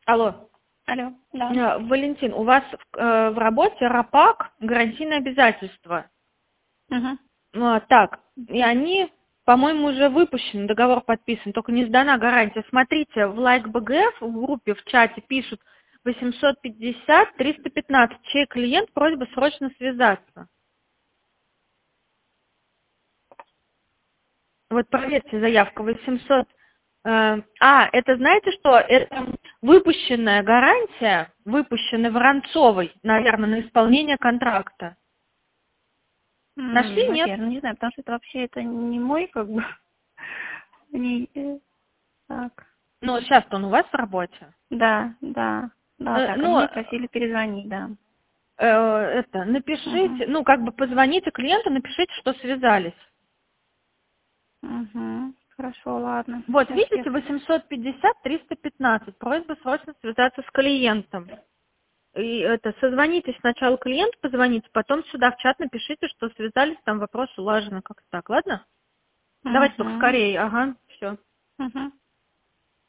Алло. Алло, да. Валентин, у вас в работе РАПАК, гарантийные обязательства. Угу. Так, и они, по-моему, уже выпущены, договор подписан, только не сдана гарантия. Смотрите, в ЛайкБГФ в группе, в чате пишут 850-315. Чей клиент, просьба срочно связаться. Вот проверьте заявку 800. Это знаете что? Это выпущенная гарантия, выпущенная Воронцовой, наверное, на исполнение контракта. Нашли, нет? Наверное, не знаю, потому что это вообще это не мой, как бы. Так. Ну, сейчас-то он у вас в работе. Да, так, мне просили перезвонить, да. Напишите, позвоните клиенту, напишите, что связались. Хорошо, ладно. Вот, видите, 850-315. Просьба срочно связаться с клиентом. И созвонитесь сначала клиенту, позвоните, потом сюда в чат напишите, что связались, там вопрос улажен, как-то так, ладно? Давайте только скорее, ага, все.